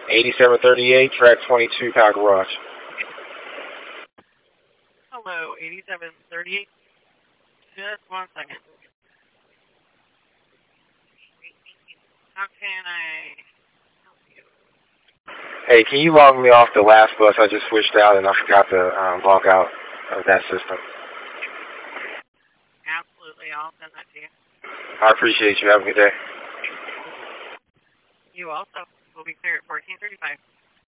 8738, track 22, Power Garage. Hello, 8738. Just 1 second. How can I help you? Hey, can you log me off the last bus? I just switched out and I forgot to log out of that system. Absolutely, I'll send that to you. I appreciate you. Have a good day. You also will be clear at 1435.